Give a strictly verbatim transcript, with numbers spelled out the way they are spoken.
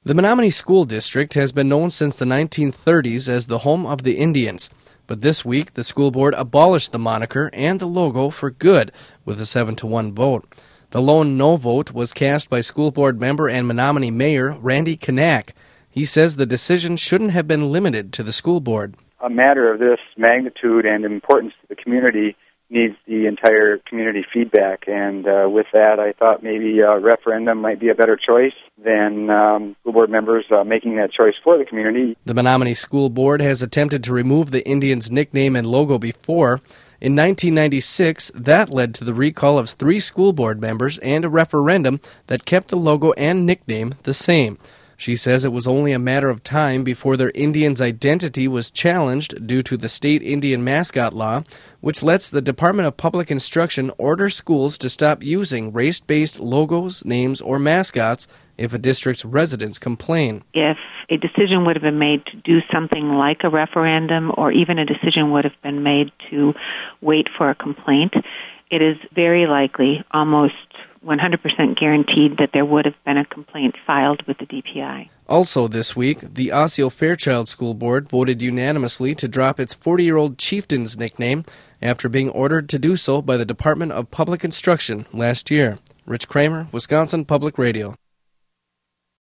The Menominee School District has been known since the nineteen thirties as the home of the Indians, but this week the school board abolished the moniker and the logo for good with a seven to one vote. The lone no vote was cast by school board member and Menominee Mayor Randy Knack. He says the decision shouldn't have been limited to the school board. A matter of this magnitude and importance to the community needs the entire community feedback, and uh, with that I thought maybe a referendum might be a better choice than um, school board members uh, making that choice for the community. The Menominee School Board has attempted to remove the Indians' nickname and logo before. In nineteen ninety-six, that led to the recall of three school board members and a referendum that kept the logo and nickname the same. She says it was only a matter of time before their Indians' identity was challenged due to the state Indian mascot law, which lets the Department of Public Instruction order schools to stop using race-based logos, names, or mascots if a district's residents complain. If a decision would have been made to do something like a referendum, or even a decision would have been made to wait for a complaint, it is very likely, almost one hundred percent guaranteed, that there would have been a complaint filed with the D P I. Also this week, the Osseo Fairchild School Board voted unanimously to drop its forty-year-old Chieftains nickname after being ordered to do so by the Department of Public Instruction last year. Rich Kramer, Wisconsin Public Radio.